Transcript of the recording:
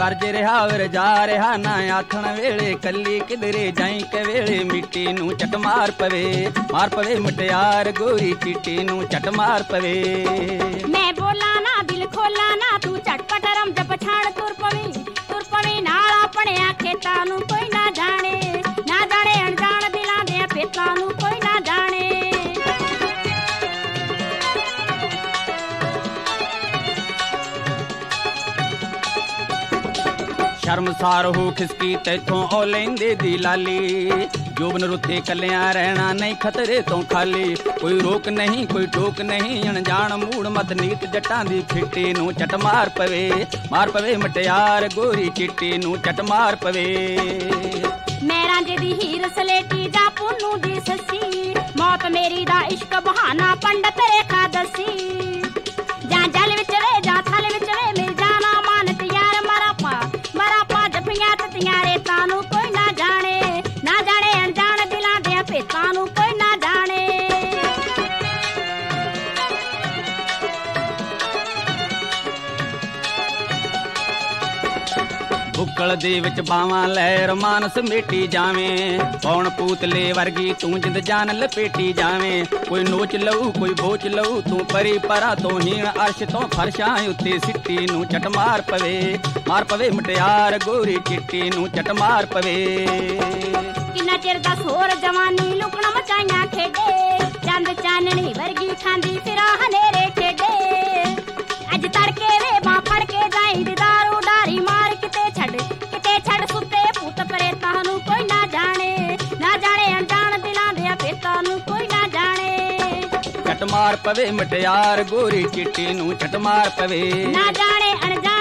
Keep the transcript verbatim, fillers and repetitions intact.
ਵਰਜ ਰਿਹਾ ਵਰਜਾ ਰਿਹਾ ਨਾ ਆਥਣ ਵੇਲੇ ਕੱਲੀ ਕਿਧਰੇ ਜਾਈ ਕੇ ਵੇਲੇ ਮਿੱਟੀ ਨੂੰ ਚਟ ਮਾਰ ਪਵੇ ਮਾਰ ਪਵੇ ਮੁਟਿਆਰ ਗੋਰੀ ਚਿੱਟੀ ਨੂੰ ਚਟ ਮਾਰ ਪਵੇ ਮੈਂ ਬੋਲਾਂ ਨਾ ਦਿਲ ਖੋਲਾਂ ਨਾ ਤੂੰ ਝਟਪਟ ਰਮਜ ਪਛਾਣ ਤੁਰ ਪਵੀਂ ਤੁਰ ਪਵੀਂ ਨਾਲ ਆਪਣਿਆਂ ਖੇਤਾਂ ਨੂੰ ਕੋਈ ਨਾ ਜਾਣੇ ਨਾ ਜਾਣੇ ਅਣਜਾਣ ਦਿਲਾਂ ਦੇ ਭੇਤਾਂ ਨੂੰ ਕੋਈ ਨਾ ਜਾਣੇ ਸ਼ਰਮਸਾਰ ਹੋ ਖਿਸਕੀ ਤੈਥੋਂ ਉਹ ਲੈਂਦੇ ਦੀ ਲਾਲੀ ਜੋਬਨ ਰੁੱਤੇ ਕੱਲਿਆਂ ਰਹਿਣਾ ਨਹੀਂ ਖਤਰੇ ਤੋਂ ਖਾਲੀ ਕੋਈ ਰੋਕ ਨਹੀਂ ਕੋਈ ਟੋਕ ਨਹੀਂ ਅਣਜਾਣ ਮੂੜ ਮਤ ਨੀਤ ਜੱਟਾਂ ਦੀ ਫਿੱਟੀ ਨੂੰ ਚਟ ਮਾਰ ਪਵੇ ਮਾਰ ਪਵੇ ਮਟਿਆਰ ਗੋਰੀ ਚਿੱਟੀ ਨੂੰ ਚਟ ਮਾਰ ਪਵੇ ਮੈਂ ਰਾਂਝੇ ਦੀ ਹੀਰ ਸਲੇਟੀ ਜਾਂ ਪੁੰਨੂ ਦੀ ਸੱਸੀ ਮੌਤ ਮੇਰੀ ਦਾ ਇਸ਼ਕ ਬਹਾਨਾ ਪੰਡਤ ਰੇਖਾ ਦੱਸੀ ਜਾਂ ਜਲ ਵਿੱਚ ਵੇ ਜਾਂ ਥਲ ਵਿੱਚ ਵੇ ਮਿਲ ਜਾਣਾ ਮਾਨਤ ਯਾਰ ਮਰਾ ਪਾ ਮਰਾ ਪਾ ਜੱਫੀਆਂ ਤਤੀਆਂ ਰੇਤਾਂ ਨੂੰ ਕੋਈ ਨਾ ਜਾਣੇ ਨਾ ਜਾਣੇ ਅਣਜਾਣ ਦਿਲਾਂ ਦੇ ਭੇਤਾਂ ਨੂੰ ਕੋਈ ਨਾ ਜਾਣੇ ਬੁੱਕਲ ਦੇ ਵਿੱਚ ਬਾਵਾਂ ਲੈ ਰਮਾਨ ਸਮੇਟੀ ਜਾਵੇਂ ਪੌਣ ਪੂਤਲੇ ਵਰਗੀ ਤੂੰ ਜਿੰਦ ਜਾਨ ਲਪੇਟੀ ਜਾਵੇਂ ਕੋਈ ਨੋਚ ਲਊ ਕੋਈ ਬੋਚ ਲਊ ਤੂੰ ਪਰੀ ਪਰਾਂ ਤੋਂ ਹੀਣ ਅਰਸ਼ ਤੋਂ ਫਰਸ਼ਾਂ ਉੱਤੇ ਸਿੱਟੀ ਨੂੰ ਚਟ ਮਾਰ ਪਵੇ ਮਾਰ ਪਵੇ ਮੁਟਿਆਰ ਗੋਰੀ ਚਿੱਟੀ ਨੂੰ ਚਟ ਮਾਰ ਪਵੇ ਕਿੰਨਾ ਚਿਰ ਦਾ ਸੋਰ ਜਵਾਨੀ ਲੁਕਣ ਮਚਾਈਆਂ ਖੇਡੇ ਚੰਦ ਚਾਨਣੀ ਵਰਗੀ ਖਾਂਦੀ ਫਿਰਾਂ ਹਨੇਰੇ ਖੇਡੇ ਅੱਜ ਤੜਕੇ ਵੇ ਬਾਂ ਫੜ ਕੇ ਜਾਈ ਦਾਰੂ ਡਾਰੀ ਮਾਰ ਕਿਤੇ ਛੱਡ ਕਿਤੇ ਛੱਡ ਸੁੱਤੇ ਭੂਤ ਪ੍ਰੇਤਾਂ ਨੂੰ ਕੋਈ ਨਾ ਜਾਣੇ ਨਾ ਜਾਣੇ ਅਣਜਾਣ ਦਿਲਾਂ ਦੇ ਭੇਤਾਂ ਨੂੰ ਕੋਈ ਨਾ ਜਾਣੇ ਚਟ ਮਾਰ ਪਵੇ ਮੁਟਿਆਰ ਗੋਰੀ ਚਿੱਟੀ ਨੂੰ ਚਟ ਮਾਰ ਪਵੇ ਨਾ ਜਾਣੇ ਅਣਜਾਣ